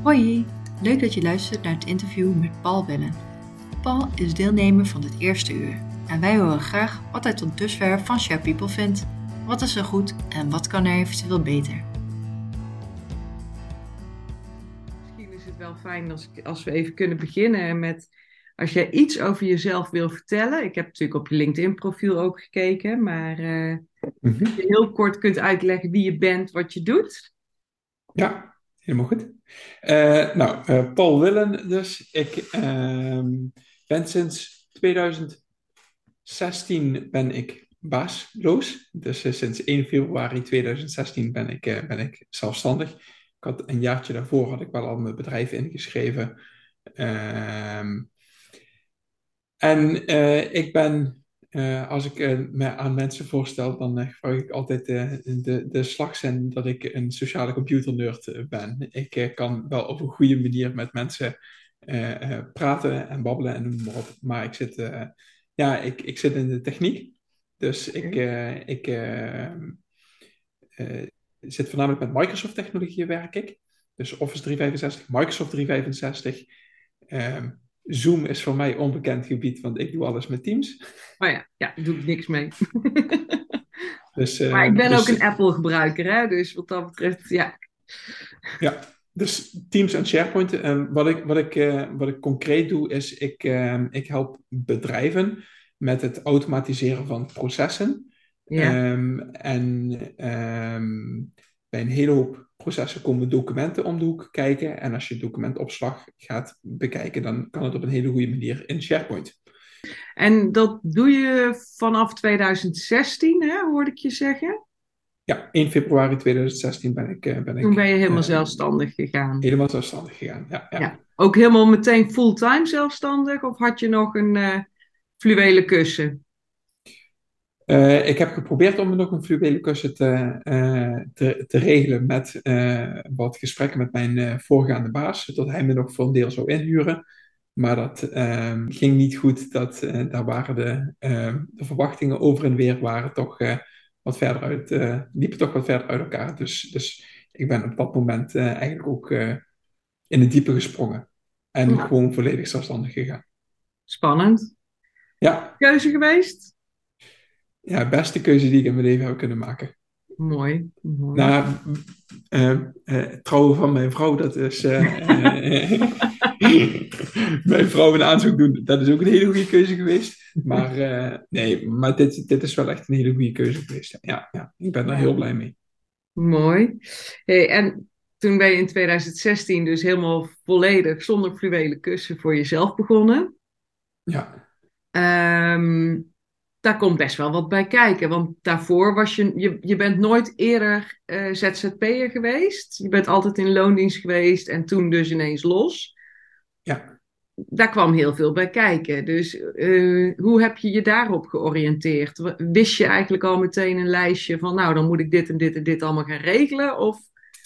Hoi, leuk dat je luistert naar het interview met Paul Wellen. Paul is deelnemer van het eerste uur en wij horen graag wat hij tot dusver van SharePeople vindt. Wat is er goed en wat kan er eventueel beter? Misschien is het wel fijn als we even kunnen beginnen met, als jij iets over jezelf wil vertellen. Ik heb natuurlijk op je LinkedIn profiel ook gekeken, maar als je heel kort kunt uitleggen wie je bent, wat je doet. Ja, helemaal goed. Paul Willen dus. Ik ben sinds 2016 ben ik baasloos. Dus sinds 1 februari 2016 ben ik zelfstandig. Ik had een jaartje daarvoor had ik wel al mijn bedrijf ingeschreven. Ik ben, als ik me aan mensen voorstel, dan gebruik ik altijd de slagzin dat ik een sociale computernerd ben. Ik kan wel op een goede manier met mensen praten en babbelen en noem maar op. Maar ik zit in de techniek. Dus zit voornamelijk met Microsoft technologieën werk ik. Dus Office 365, Microsoft 365. Zoom is voor mij onbekend gebied, want ik doe alles met Teams. Oh ja, daar doe ik niks mee. Dus, maar ik ben ook een Apple-gebruiker, hè? Dus wat dat betreft, ja. Ja, dus Teams en SharePoint. Wat ik concreet doe, is ik help bedrijven met het automatiseren van processen. Ja. Bij een hele hoop processen komen documenten om de hoek kijken. En als je documentopslag gaat bekijken, dan kan het op een hele goede manier in SharePoint. En dat doe je vanaf 2016, hè, hoorde ik je zeggen? Ja, 1 februari 2016 ben ik... Toen ben je helemaal zelfstandig gegaan. Helemaal zelfstandig gegaan, ja. Ook helemaal meteen fulltime zelfstandig? Of had je nog een fluwelen kussen? Ik heb geprobeerd om nog een fluwelen kussen te regelen met wat gesprekken met mijn voorgaande baas, zodat hij me nog voor een deel zou inhuren. Maar dat ging niet goed. Daar waren de verwachtingen over en weer waren toch liepen toch wat verder uit elkaar. Dus ik ben op dat moment eigenlijk ook in het diepe gesprongen. En gewoon volledig zelfstandig gegaan. Spannend. Ja. Keuze geweest? Ja, beste keuze die ik in mijn leven heb kunnen maken. Mooi. Nou, trouwen van mijn vrouw, dat is... mijn vrouw een aanzoek doen, dat is ook een hele goede keuze geweest. Maar dit is wel echt een hele goede keuze geweest. Ja, ik ben er heel blij mee. Mooi. Hey, en toen ben je in 2016 dus helemaal volledig zonder fluwelen kussen voor jezelf begonnen. Ja. Daar komt best wel wat bij kijken. Want daarvoor was je bent nooit eerder ZZP'er geweest. Je bent altijd in loondienst geweest en toen dus ineens los. Ja. Daar kwam heel veel bij kijken. Dus hoe heb je je daarop georiënteerd? Wist je eigenlijk al meteen een lijstje van, nou, dan moet ik dit en dit en dit allemaal gaan regelen? Of...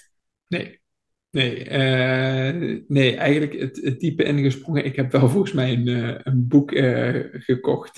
Nee, eigenlijk het diepe ingesprongen. Ik heb wel volgens mij een boek gekocht.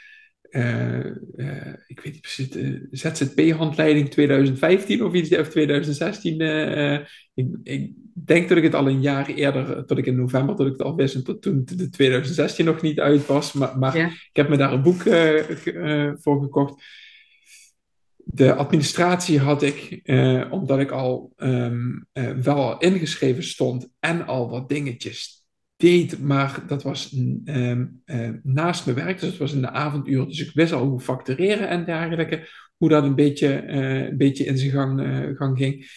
Ik weet niet precies, ZZP-handleiding 2015 of iets, of 2016. Ik denk dat ik het al een jaar eerder, tot ik in november, dat ik het al wist, en tot toen de 2016 nog niet uit was. Maar ik heb me daar een boek voor gekocht. De administratie had ik, omdat ik al wel al ingeschreven stond en al wat dingetjes deed, maar dat was naast mijn werk, dus het was in de avonduren, dus ik wist al hoe factureren en dergelijke, hoe dat een beetje in zijn gang ging.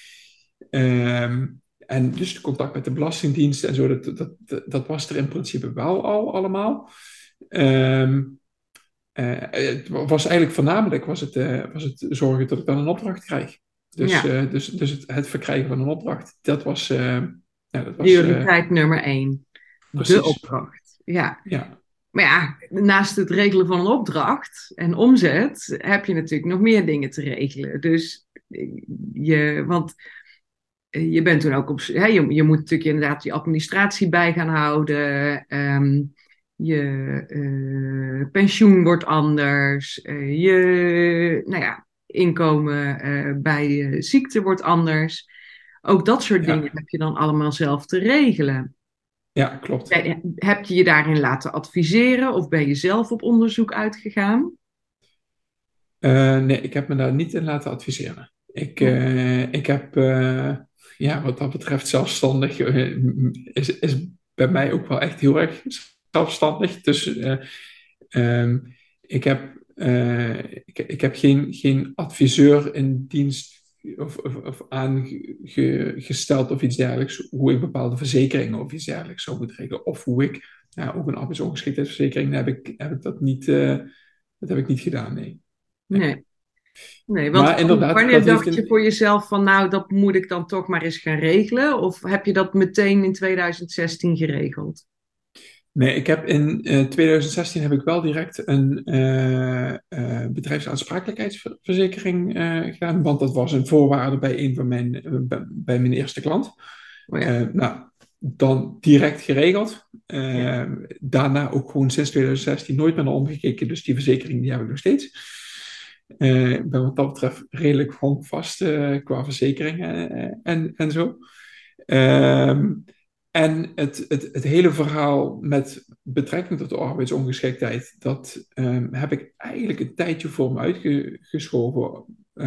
En dus de contact met de Belastingdienst en zo, dat was er in principe wel al allemaal. Het was eigenlijk voornamelijk was het zorgen dat ik dan een opdracht krijg. Dus het verkrijgen van een opdracht, dat was prioriteit nummer 1. Precies. De opdracht. Ja. Ja. Maar ja, naast het regelen van een opdracht en omzet heb je natuurlijk nog meer dingen te regelen. Dus want je bent toen ook op... Je moet natuurlijk inderdaad je administratie bij gaan houden. Je pensioen wordt anders. Je inkomen bij ziekte wordt anders. Ook dat soort dingen Ja, heb je dan allemaal zelf te regelen. ja, klopt. Heb je je daarin laten adviseren of ben je zelf op onderzoek uitgegaan? Nee, ik heb me daar niet in laten adviseren. Ik heb, ja, wat dat betreft, zelfstandig is bij mij ook wel echt heel erg zelfstandig. Dus ehm, ik heb geen adviseur in dienst of aangesteld of iets dergelijks, hoe ik bepaalde verzekeringen of iets dergelijks zou moeten regelen. Of hoe ik, ja, ook een arbeidsongeschiktheidsverzekering, heb ik dat heb ik niet gedaan, nee. Nee. Nee. Nee, want Maar inderdaad, wanneer dat heeft dacht je een. voor jezelf van nou, dat moet ik dan toch maar eens gaan regelen? Of heb je dat meteen in 2016 geregeld? Nee, ik heb in 2016 heb ik wel direct een bedrijfsaansprakelijkheidsverzekering gedaan, want dat was een voorwaarde bij een van bij mijn eerste klant. Oh ja, Nou, dan direct geregeld. ja, Daarna ook gewoon sinds 2016 nooit meer naar omgekeken, dus die verzekering die heb ik nog steeds. Ik ben wat dat betreft redelijk handvast qua verzekeringen en zo. Ehm, en het hele verhaal met betrekking tot de arbeidsongeschiktheid, dat heb ik eigenlijk een tijdje voor me uitgeschoven.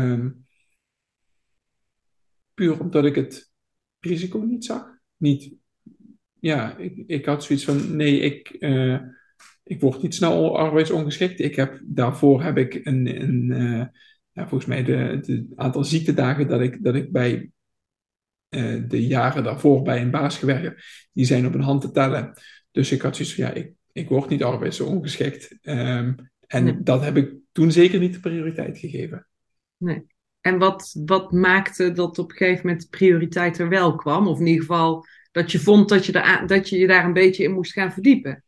Puur omdat ik het risico niet zag. Niet, ja, ik had zoiets van, nee, ik word niet snel arbeidsongeschikt. Daarvoor heb ik ja, volgens mij de aantal ziektedagen dat ik bij de jaren daarvoor bij een baas gewerkt heb, die zijn op een hand te tellen. Dus ik had zoiets van, ja, ik word niet arbeidsongeschikt. nee, En dat heb ik toen zeker niet de prioriteit gegeven. nee. En wat maakte dat op een gegeven moment de prioriteit er wel kwam? Of in ieder geval dat je vond dat je je daar een beetje in moest gaan verdiepen?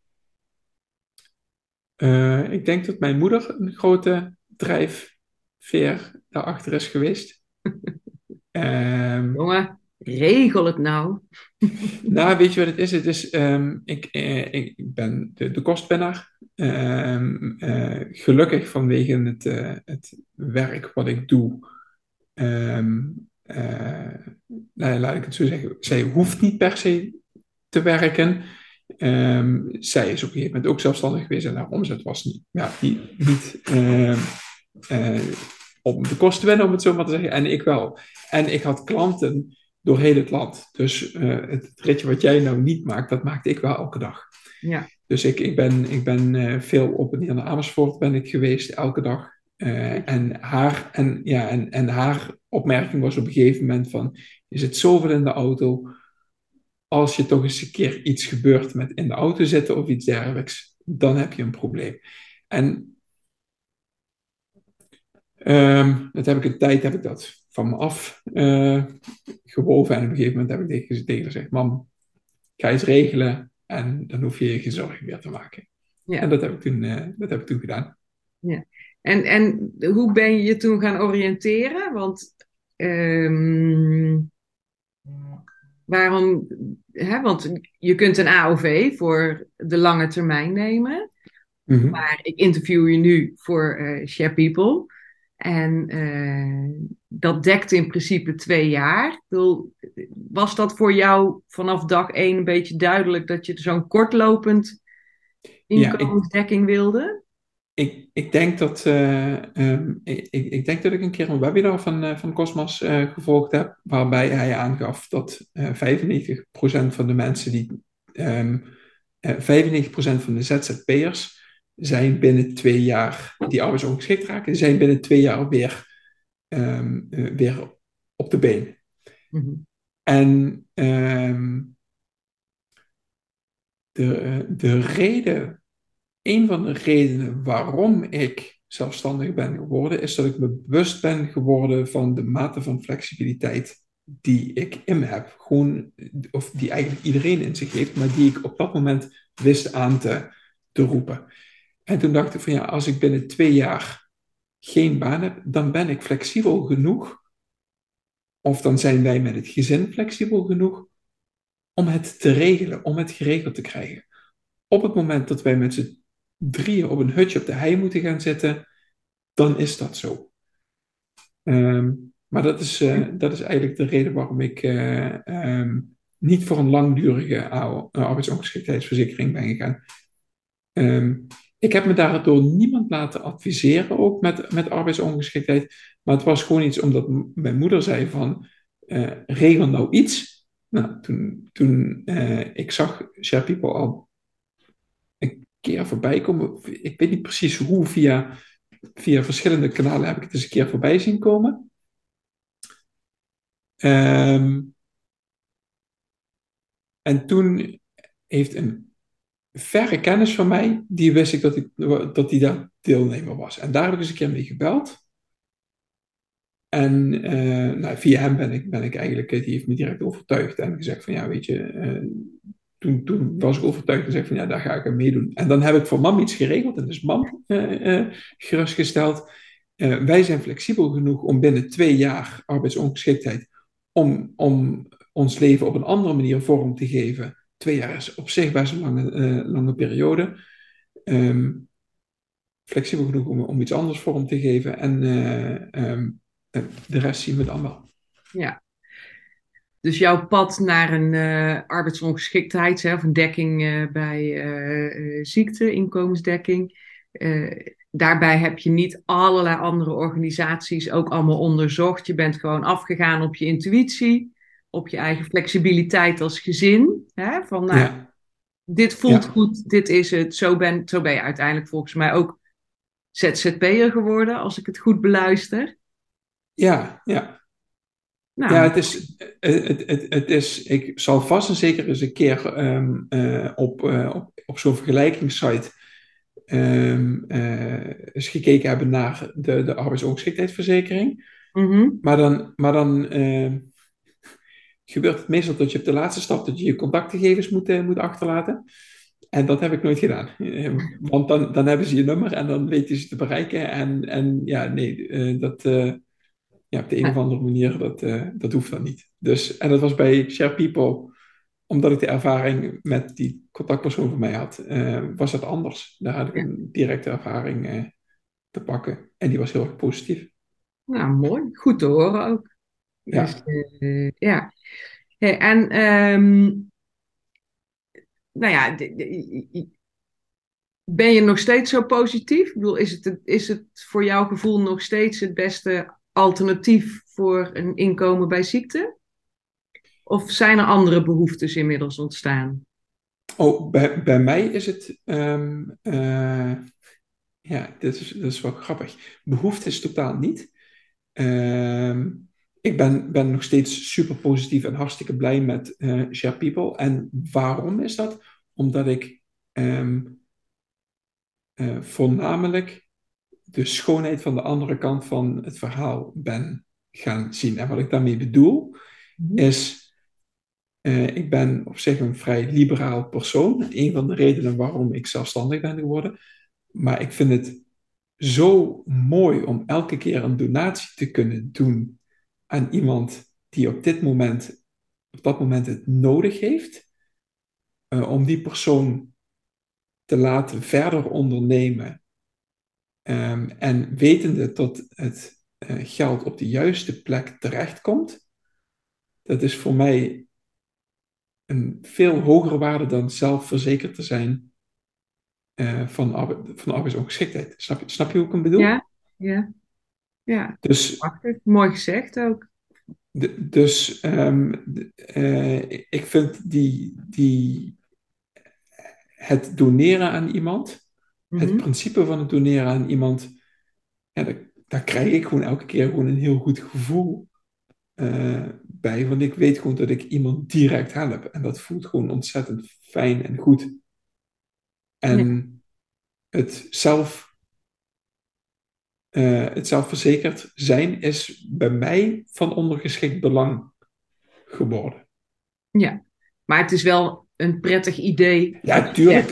Ik denk dat mijn moeder een grote drijfveer daarachter is geweest. Ehm, Jongen, regel het nou. nou, weet je wat het is? Ik ben de kostwinnaar. Gelukkig vanwege het werk wat ik doe. ehm, eh, nou, laat ik het zo zeggen. Zij hoeft niet per se te werken. Zij is op een gegeven moment ook zelfstandig geweest en haar omzet was niet, ja, niet eh, om de kosten te winnen, om het zo maar te zeggen. En ik wel. En ik had klanten door heel het land. Dus het ritje wat jij nou niet maakt, dat maakte ik wel elke dag. Ja, Dus ik ben veel op en neer naar Amersfoort ben ik geweest, elke dag. En haar opmerking was op een gegeven moment van, je zit zoveel in de auto, als je toch eens een keer iets gebeurt met in de auto zitten of iets dergelijks, dan heb je een probleem. En dat heb ik een tijd heb ik dat van me af gewoven. En op een gegeven moment heb ik tegen haar gezegd, mam, ga eens regelen en dan hoef je je geen zorgen meer te maken. En ja, dat heb ik toen gedaan. ja. En hoe ben je je toen gaan oriënteren? Want ehm, waarom, hè, want je kunt een AOV voor de lange termijn nemen. Mhm. Maar ik interview je nu voor Share People. En dat dekt in principe 2 jaar. Ik bedoel, was dat voor jou vanaf dag één een beetje duidelijk dat je zo'n kortlopend Ja, inkomensdekking wilde? ik denk dat, ik denk dat ik een keer een webinar van Cosmas gevolgd heb, waarbij hij aangaf dat 95% van de mensen ehm, 95% van de ZZP'ers zijn binnen 2 jaar, die arbeidsongeschikt raken, zijn binnen 2 jaar weer op de been. Mhm. En de reden, een van de redenen waarom ik zelfstandig ben geworden, is dat ik me bewust ben geworden van de mate van flexibiliteit die ik in me heb. Gewoon, of die eigenlijk iedereen in zich heeft, maar die ik op dat moment wist aan te roepen. En toen dacht ik van ja, als ik binnen 2 jaar geen baan heb, dan ben ik flexibel genoeg, of dan zijn wij met het gezin flexibel genoeg om het te regelen, om het geregeld te krijgen. Op het moment dat wij met z'n drieën op een hutje op de hei moeten gaan zitten, dan is dat zo. Maar dat is eigenlijk de reden waarom ik niet voor een langdurige arbeidsongeschiktheidsverzekering ben gegaan. Ik heb me daardoor niemand laten adviseren, ook met arbeidsongeschiktheid. Maar het was gewoon iets omdat mijn moeder zei van, regel nou iets. Nou, toen ik zag Share People al een keer voorbij komen. Ik weet niet precies hoe, via verschillende kanalen heb ik het eens een keer voorbij zien komen. En toen heeft een verre kennis van mij, die wist ik dat hij daar deelnemer was. En daar heb ik eens een keer mee gebeld. En nou, via hem ben ik eigenlijk, die heeft me direct overtuigd en gezegd van ja, weet je, toen was ik overtuigd en gezegd van ja, daar ga ik aan meedoen. En dan heb ik voor mam iets geregeld en dus mam gerustgesteld. Wij zijn flexibel genoeg om binnen 2 jaar arbeidsongeschiktheid om ons leven op een andere manier vorm te geven. 2 jaar is op zich best een lange periode. Flexibel genoeg om iets anders vorm te geven. En de rest zien we dan wel. Ja. Dus jouw pad naar een arbeidsongeschiktheid, of een dekking bij ziekte, inkomensdekking. Daarbij heb je niet allerlei andere organisaties ook allemaal onderzocht. Je bent gewoon afgegaan op je intuïtie, op je eigen flexibiliteit als gezin. Hè? Van nou, Ja. dit voelt Ja. goed, dit is het. Zo ben je uiteindelijk volgens mij ook ZZP'er geworden, als ik het goed beluister. Ja, ja. Nou, Ja, het is, ik zal vast en zeker eens een keer op zo'n vergelijkingssite eens gekeken hebben naar de arbeidsongeschiktheidsverzekering. Maar dan gebeurt het meestal dat je op de laatste stap dat je je contactgegevens moet achterlaten. En dat heb ik nooit gedaan. Want dan hebben ze je nummer en dan weten ze te bereiken. En ja, nee, ja, op de een of andere manier, dat hoeft dan niet. Dus, en dat was bij Share People, omdat ik de ervaring met die contactpersoon van mij had, was dat anders. Daar had ik een directe ervaring te pakken. En die was heel erg positief. nou, mooi. Goed te horen ook. Ja. Dus, ja. Hey, en nou ja, ben je nog steeds zo positief? Ik bedoel, is het voor jouw gevoel nog steeds het beste alternatief voor een inkomen bij ziekte? Of zijn er andere behoeftes inmiddels ontstaan? Oh, bij mij is het, ja, dat is wel grappig. Behoefte is totaal niet. Ik ben nog steeds super positief en hartstikke blij met Share People. En waarom is dat? Omdat ik voornamelijk de schoonheid van de andere kant van het verhaal ben gaan zien. En wat ik daarmee bedoel, is ik ben op zich een vrij liberaal persoon. Een van de redenen waarom ik zelfstandig ben geworden. Maar ik vind het zo mooi om elke keer een donatie te kunnen doen aan iemand die op dat moment het nodig heeft. Om die persoon te laten verder ondernemen. En wetende dat het geld op de juiste plek terechtkomt. Dat is voor mij een veel hogere waarde dan zelf verzekerd te zijn van arbeidsongeschiktheid. Snap je hoe ik hem bedoel? Ja. Dus, Prachtig. Mooi gezegd ook. dus ik vind het doneren aan iemand, het principe van het doneren aan iemand, ja, daar krijg ik gewoon elke keer gewoon een heel goed gevoel bij. Want ik weet gewoon dat ik iemand direct help. En dat voelt gewoon ontzettend fijn en goed. En het zelfverzekerd zijn is bij mij van ondergeschikt belang geworden. Ja, maar het is wel een prettig idee. Ja, tuurlijk.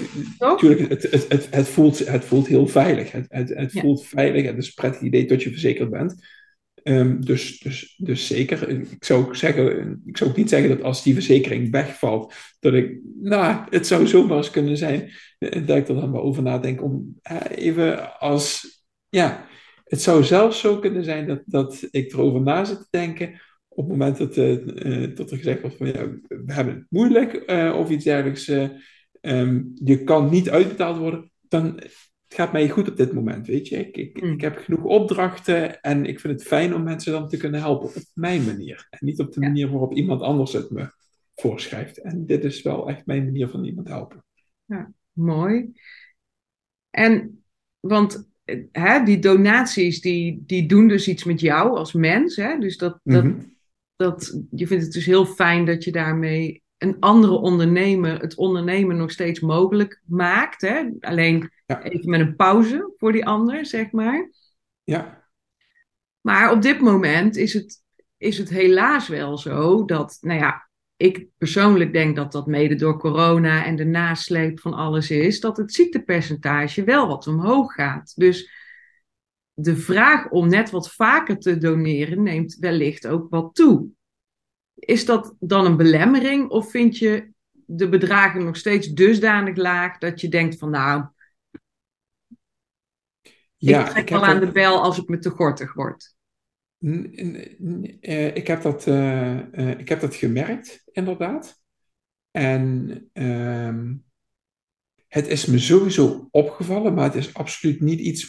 Het voelt heel veilig. Het voelt veilig. Het is een prettig idee dat je verzekerd bent. Dus zeker. Ik zou ook niet zeggen dat als die verzekering wegvalt, dat het zou zomaar eens kunnen zijn dat ik er dan wel over nadenk om even Het zou zelfs zo kunnen zijn dat ik erover na zit te denken op het moment dat er gezegd wordt van ja, we hebben het moeilijk of iets dergelijks. Je kan niet uitbetaald worden, dan het gaat mij goed op dit moment, weet je. Ik heb genoeg opdrachten en ik vind het fijn om mensen dan te kunnen helpen op mijn manier. En niet op de Ja, manier waarop iemand anders het me voorschrijft. En dit is wel echt mijn manier van iemand helpen. ja, mooi. En, want die donaties, die doen dus iets met jou als mens. Hè? Dus Mhm. je vindt het dus heel fijn dat je daarmee een andere ondernemer, het ondernemen nog steeds mogelijk maakt. Hè? Alleen Ja, even met een pauze voor die ander, zeg maar. ja, Maar op dit moment is het helaas wel zo dat, nou ja, ik persoonlijk denk dat dat mede door corona en de nasleep van alles is, dat het ziektepercentage wel wat omhoog gaat. Dus de vraag om net wat vaker te doneren neemt wellicht ook wat toe. Is dat dan een belemmering of vind je de bedragen nog steeds dusdanig laag dat je denkt van nou, ik ja, trek wel aan de bel als het me te gortig wordt? Ik heb dat gemerkt, inderdaad. En het is me sowieso opgevallen, maar het is absoluut niet iets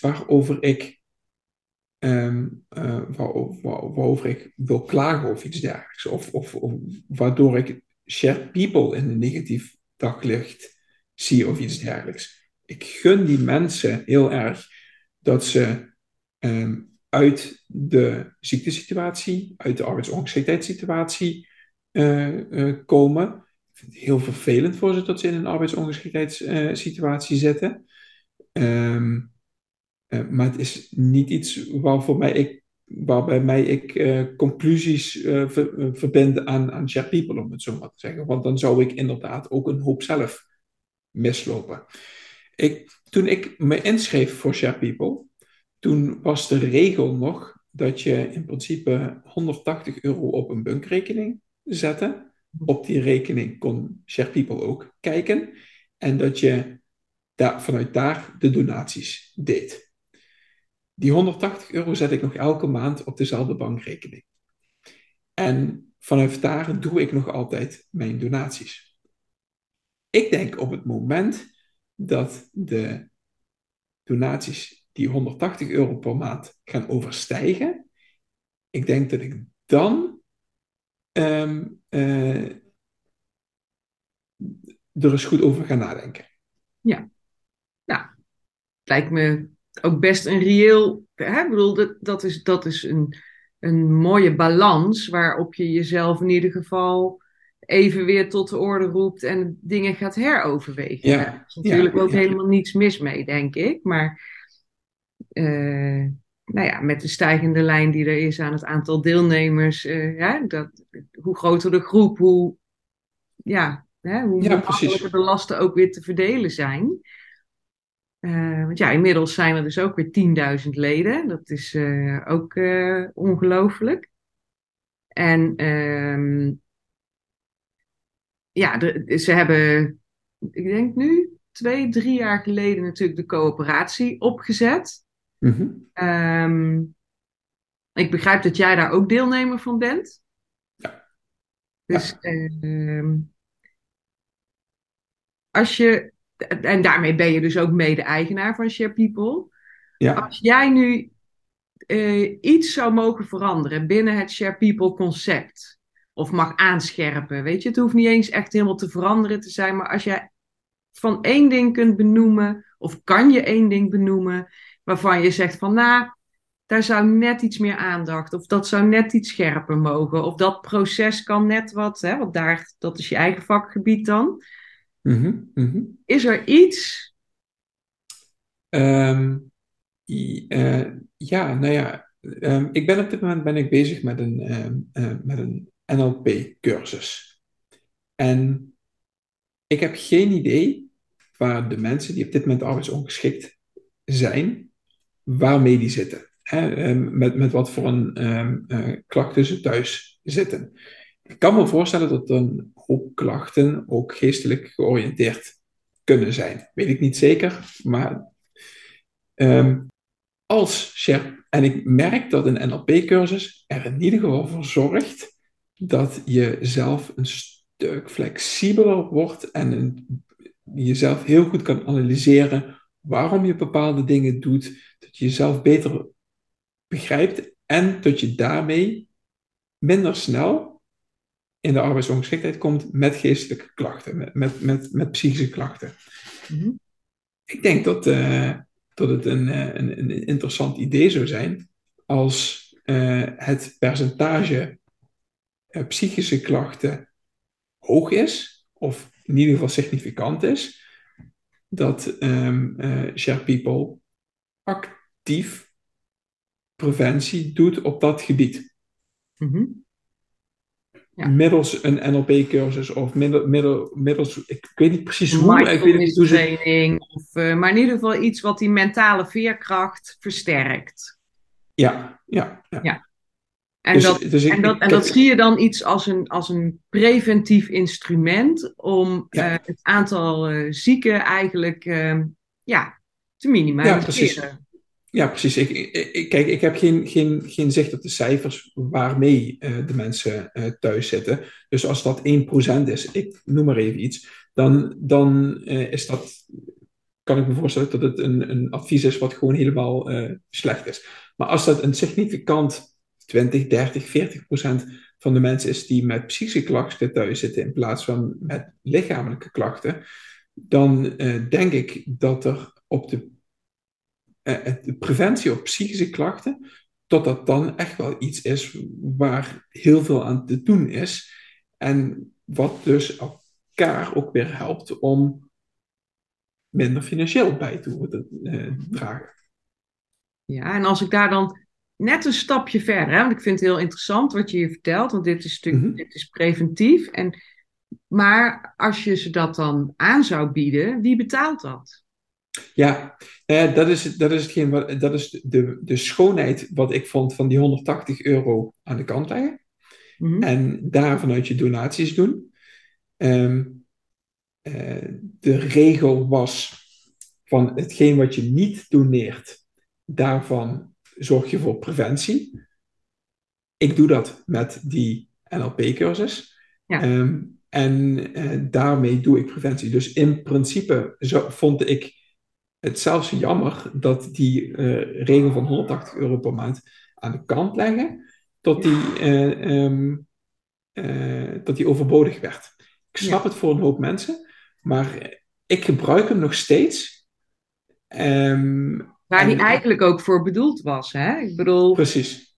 waarover ik wil klagen of iets dergelijks. Of waardoor ik shared people in een negatief daglicht zie of iets dergelijks. Ik gun die mensen heel erg dat ze uit de ziektesituatie, uit de arbeidsongeschiktheidssituatie komen. Ik vind het heel vervelend voor ze dat ze in een arbeidsongeschiktheidssituatie zitten. Ehm, maar het is niet iets waarbij mij ik conclusies verbind aan Share People, om het zo maar te zeggen. Want dan zou ik inderdaad ook een hoop zelf mislopen. Toen ik me inschreef voor Share People, toen was de regel nog dat je in principe €180 op een bankrekening zette. Op die rekening kon Share People ook kijken. En dat je vanuit daar de donaties deed. Die €180 zet ik nog elke maand op dezelfde bankrekening. En vanaf daar doe ik nog altijd mijn donaties. Ik denk op het moment dat de donaties die €180 per maand gaan overstijgen, ik denk dat ik dan ehm, er eens goed over ga nadenken. Ja, nou, lijkt me ook best een reëel. Hè? Ik bedoel, dat is een mooie balans waarop je jezelf in ieder geval even weer tot de orde roept en dingen gaat heroverwegen. Daar Ja, is ja, natuurlijk ook ja. helemaal niets mis mee, denk ik. Maar eh, nou ja, met de stijgende lijn die er is aan het aantal deelnemers, hoe groter de groep, hoe Ja, makkelijker de precies. lasten ook weer te verdelen zijn. Want ja, inmiddels zijn er dus ook weer 10.000 leden. Dat is ook ongelooflijk. En ja, ze hebben, ik denk nu, 2, 3 jaar geleden natuurlijk de coöperatie opgezet. Mhm. Ehm, ik begrijp dat jij daar ook deelnemer van bent. Ja, Dus ja, als je, en daarmee ben je dus ook mede-eigenaar van Share People. ja. Als jij nu iets zou mogen veranderen binnen het Share People concept, of mag aanscherpen, weet je, het hoeft niet eens echt helemaal te veranderen te zijn, maar als jij van één ding kunt benoemen, of kan je één ding benoemen, waarvan je zegt van, nou, daar zou net iets meer aandacht, of dat zou net iets scherper mogen, of dat proces kan net wat, hè, want dat is je eigen vakgebied dan. Mhm, mhm. Is er iets? Ehm, ja, nou ja, ik ben op dit moment bezig met een NLP-cursus. En ik heb geen idee waar de mensen die op dit moment arbeidsongeschikt zijn, waarmee die zitten. Hè? Met wat voor klachten ze thuis zitten. Ik kan me voorstellen dat een hoop klachten ook geestelijk georiënteerd kunnen zijn. Weet ik niet zeker, maar En ik merk dat een NLP-cursus er in ieder geval voor zorgt dat je zelf een stuk flexibeler wordt en jezelf heel goed kan analyseren waarom je bepaalde dingen doet, dat je jezelf beter begrijpt en dat je daarmee minder snel in de arbeidsongeschiktheid komt met geestelijke klachten, met psychische klachten. Mhm. Ik denk dat het een interessant idee zou zijn als het percentage psychische klachten hoog is, of in ieder geval significant is, dat Share People actief preventie doet op dat gebied. Mhm. Ja. Middels een NLP-cursus of middels, ik weet niet precies hoe, ik weet niet Mindfulness hoe ze... training, maar in ieder geval iets wat die mentale veerkracht versterkt. Ja. Ja. En, Dus dat zie je dan iets als een preventief instrument om het aantal zieken eigenlijk te minimaliseren. Ja, precies. Kijk, ik heb geen zicht op de cijfers waarmee de mensen thuis zitten. Dus als dat 1% is, ik noem maar even iets, dan is dat, kan ik me voorstellen dat het een advies is wat gewoon helemaal slecht is. Maar als dat een significant 20, 30, 40% van de mensen is die met psychische klachten thuis zitten in plaats van met lichamelijke klachten, dan denk ik dat er op de preventie op psychische klachten, tot dat dan echt wel iets is waar heel veel aan te doen is. En wat dus elkaar ook weer helpt om minder financieel bij te dragen. Ja, en als ik daar dan net een stapje verder, want ik vind het heel interessant wat je hier vertelt, want dit is natuurlijk dit is preventief. Maar als je ze dat dan aan zou bieden, wie betaalt dat? Ja, dat is hetgeen dat is de schoonheid wat ik vond van die €180 aan de kant leggen. Mhm. En daar vanuit je donaties doen. De regel was van hetgeen wat je niet doneert, daarvan zorg je voor preventie. Ik doe dat met die NLP-cursus. Ja. En daarmee doe ik preventie. Dus in principe vond ik het zelfs jammer dat die regel van €180 per maand aan de kant leggen, tot die overbodig werd. Ik snap het voor een hoop mensen, maar ik gebruik hem nog steeds. Waar die eigenlijk ook voor bedoeld was, hè? Ik bedoel, precies.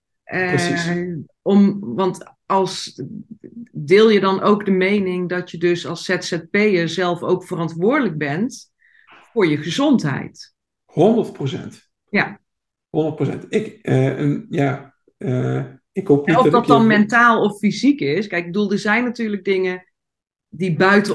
want deel je dan ook de mening dat je dus als ZZP'er zelf ook verantwoordelijk bent voor je gezondheid? 100%. Ja. 100%. Ik hoop niet Of dat dat ik dan mentaal of fysiek is. Kijk, ik bedoel, er zijn natuurlijk dingen die buiten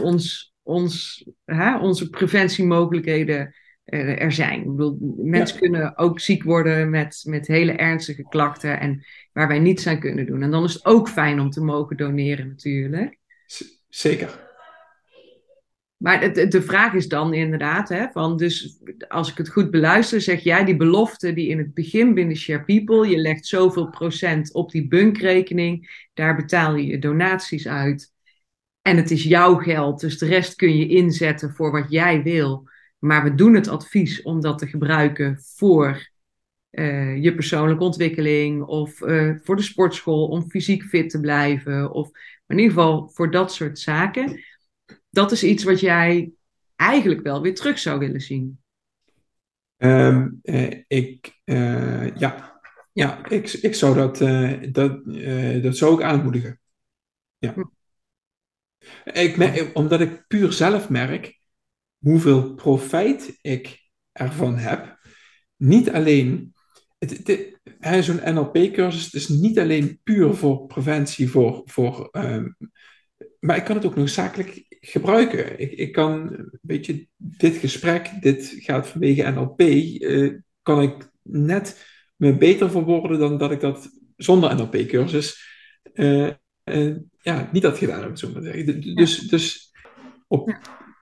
onze preventiemogelijkheden er zijn. Ik bedoel, mensen kunnen ook ziek worden met hele ernstige klachten en waar wij niets aan kunnen doen. En dan is het ook fijn om te mogen doneren natuurlijk. Zeker. Maar de vraag is dan inderdaad, dus als ik het goed beluister, zeg jij die belofte die in het begin binnen Share People, je legt zoveel procent op die bunkrekening, daar betaal je je donaties uit. En het is jouw geld, dus de rest kun je inzetten voor wat jij wil. Maar we doen het advies om dat te gebruiken voor je persoonlijke ontwikkeling of voor de sportschool om fysiek fit te blijven. Of in ieder geval voor dat soort zaken. Dat is iets wat jij eigenlijk wel weer terug zou willen zien. Ik zou dat zou ik aanmoedigen. Ja. Omdat ik puur zelf merk hoeveel profijt ik ervan heb. Niet alleen, zo'n NLP-cursus is niet alleen puur voor preventie, maar ik kan het ook noodzakelijk gebruiken. Ik kan, weet je, dit gesprek, dit gaat vanwege NLP, kan ik net me beter verwoorden dan dat ik dat zonder NLP-cursus niet had gedaan, om het zo maar te zeggen. Dus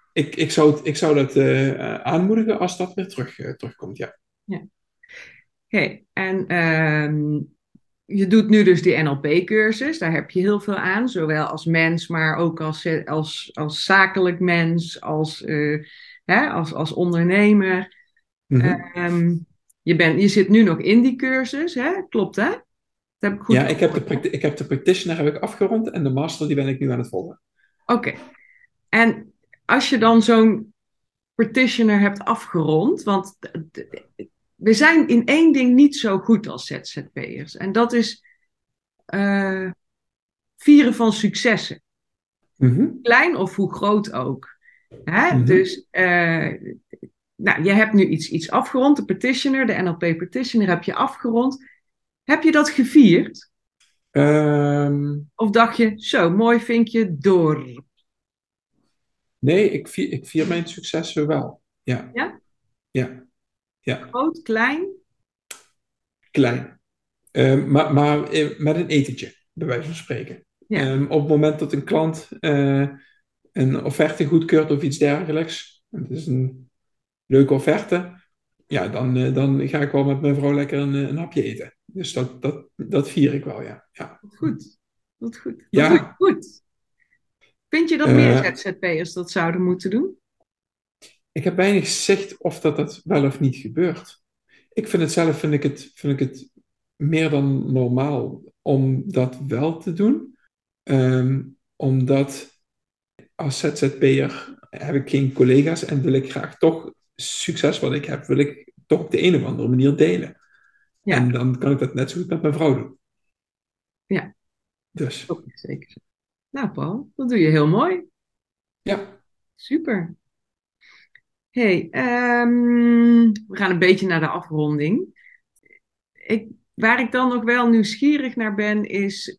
ik zou dat aanmoedigen als dat weer terugkomt, ja. En je doet nu dus die NLP-cursus. Daar heb je heel veel aan. Zowel als mens, maar ook als zakelijk mens. Als ondernemer. Mhm. Ehm, je zit nu nog in die cursus, hè? Klopt, hè? Dat heb ik goed Ja, gehoord. ik heb de practitioner heb ik afgerond en de master die ben ik nu aan het volgen. Oké. En als je dan zo'n practitioner hebt afgerond, want we zijn in één ding niet zo goed als ZZP'ers. En dat is eh, vieren van successen. Mhm. Klein of hoe groot ook. Hè? Mhm. Dus nou, je hebt nu iets afgerond, de practitioner, de NLP practitioner heb je afgerond. Heb je dat gevierd? Ehm, Of dacht je, zo, mooi vinkje, door. nee, ik vier mijn successen wel. Ja, Ja? ja, ja. Groot, klein? Klein. Maar met een etentje, bij wijze van spreken. Ja, Op het moment dat een klant een offerte goedkeurt of iets dergelijks, het is een leuke offerte, ja, dan ga ik wel met mijn vrouw lekker een hapje eten. Dus dat vier ik wel, ja. Ja, wat goed. Wat goed. Dat doe je ja goed. Vind je dat meer eh, ZZP'ers dat zouden moeten doen? ik heb weinig zicht of dat wel of niet gebeurt. Ik vind het zelf vind ik het meer dan normaal om dat wel te doen. Omdat als ZZP'er heb ik geen collega's en wil ik graag toch succes wat ik heb, wil ik toch op de een of andere manier delen. Ja, En dan kan ik dat net zo goed met mijn vrouw doen. ja, Dus dat is zeker. Nou, Paul, dat doe je heel mooi. ja. Super. Hey, we gaan een beetje naar de afronding. Waar ik dan nog wel nieuwsgierig naar ben, is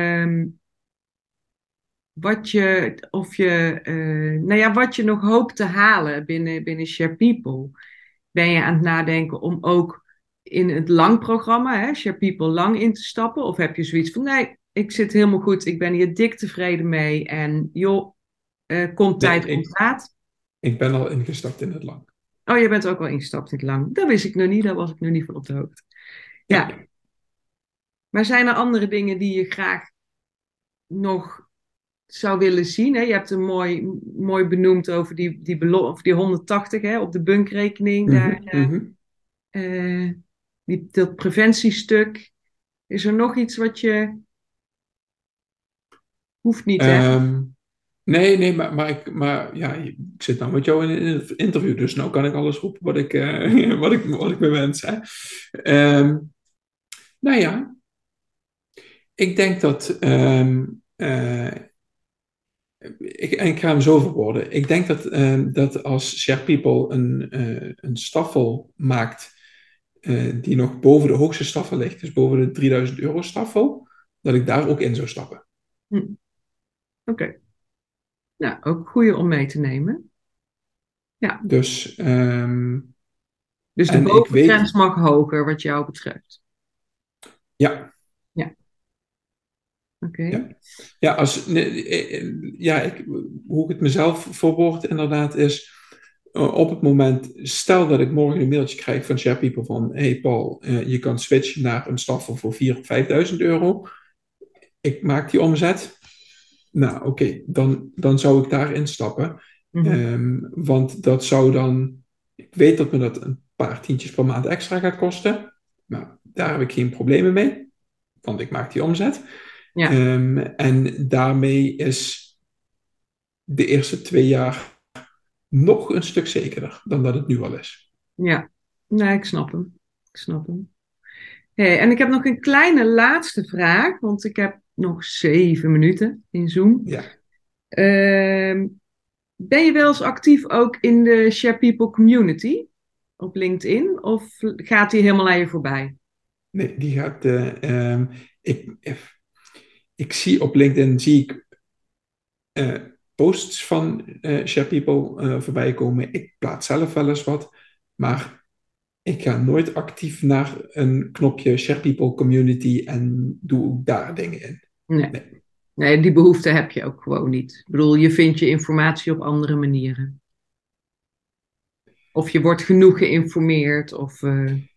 wat je nog hoopt te halen binnen Share People. Ben je aan het nadenken om ook in het lang programma, hè, Share People lang in te stappen? Of heb je zoiets van, nee, ik zit helemaal goed, ik ben hier dik tevreden mee en joh, komt Nee, tijd, komt raad. ik ben al ingestapt in het lang. Oh, je bent ook al ingestapt in het lang. Dat wist ik nog niet, daar was ik nog niet van op de hoogte. Ja, Ja. maar zijn er andere dingen die je graag nog zou willen zien? Hè? Je hebt een mooi benoemd over over die 180 hè, op de bunkrekening. Mhm, mhm. Eh, dat preventiestuk. Is er nog iets wat je hoeft niet, hè? Ehm, nee, maar ja, ik zit nou met jou in het interview, dus nou kan ik alles roepen wat ik me wens. Hè. Ehm, nou ja, ik denk dat, en ik ga hem zo verwoorden, ik denk dat als Share People een staffel maakt die nog boven de hoogste staffel ligt, dus boven de 3000 € staffel, dat ik daar ook in zou stappen. Hm, Oké. Nou, ook goede om mee te nemen. Ja, Dus, dus de en ik bovengrens weet, mag hoger wat jou betreft. ja, Ja, oké. ja. Ja, hoe ik het mezelf verwoord inderdaad is, op het moment, stel dat ik morgen een mailtje krijg van SharePeople van, hey Paul, je kan switchen naar een staffel voor 4.000 of 5.000 €. Ik maak die omzet. Nou, oké, dan zou ik daarin stappen. Mhm. Want dat zou dan, ik weet dat me dat een paar tientjes per maand extra gaat kosten. Maar daar heb ik geen problemen mee, want ik maak die omzet. Ja, En daarmee is de eerste 2 jaar nog een stuk zekerder dan dat het nu al is. ja. Nee, ik snap hem. Ik snap hem. Hey, en ik heb nog een kleine laatste vraag, want ik heb nog 7 minuten in Zoom. Ja, Ehm, Ben je wel eens actief ook in de Share People community op LinkedIn? Of gaat die helemaal aan je voorbij? nee, die gaat. Ik, ik zie op LinkedIn eh, posts van Share People voorbij komen. Ik plaats zelf wel eens wat, maar ik ga nooit actief naar een knopje Share People Community en doe daar dingen in. Nee. Nee. Nee, die behoefte heb je ook gewoon niet. Ik bedoel, je vindt je informatie op andere manieren. Of je wordt genoeg geïnformeerd.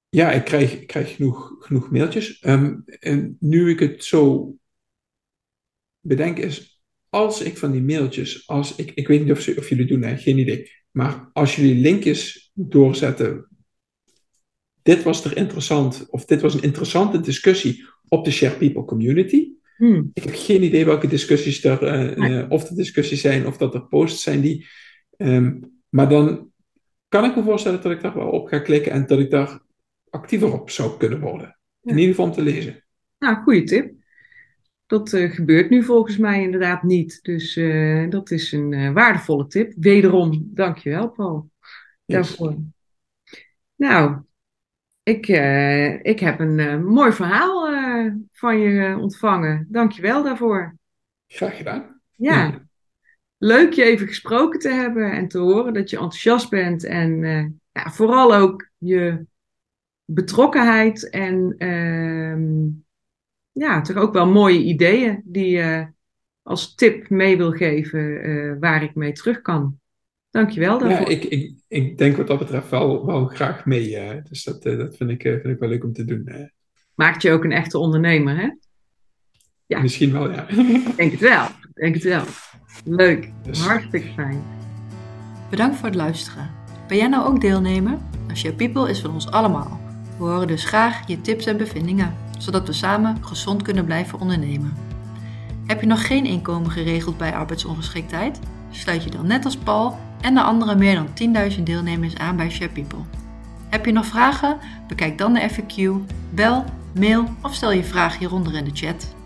Ja, ik krijg genoeg mailtjes. En nu ik het zo bedenk is, als ik van die mailtjes, ik weet niet of jullie doen, hè, geen idee. Maar als jullie linkjes doorzetten, dit was er interessant, of dit was een interessante discussie op de Share People community. Ik heb geen idee welke discussies of er discussies zijn, of dat er posts zijn die. Maar dan kan ik me voorstellen dat ik daar wel op ga klikken en dat ik daar actiever op zou kunnen worden. In ieder geval om te lezen. Nou, goede tip. Dat gebeurt nu volgens mij inderdaad niet. Dus dat is een waardevolle tip. Wederom, dankjewel Paul daarvoor. Nou, ik heb een mooi verhaal van je ontvangen. Dankjewel daarvoor. Graag gedaan. Ja, leuk je even gesproken te hebben en te horen dat je enthousiast bent. En vooral ook je betrokkenheid en toch ook wel mooie ideeën die je als tip mee wil geven waar ik mee terug kan. Dankjewel daarvoor. Ja, ik denk wat dat betreft wel graag mee. Dus dat vind ik wel leuk om te doen. Maakt je ook een echte ondernemer, hè? Ja. Misschien wel, ja. Denk het wel. Leuk. Dus. Hartstikke fijn. Bedankt voor het luisteren. Ben jij nou ook deelnemer? Share People is van ons allemaal. We horen dus graag je tips en bevindingen, zodat we samen gezond kunnen blijven ondernemen. Heb je nog geen inkomen geregeld bij arbeidsongeschiktheid? Sluit je dan net als Paul en de andere meer dan 10.000 deelnemers aan bij Share People. Heb je nog vragen? Bekijk dan de FAQ, bel, mail of stel je vraag hieronder in de chat.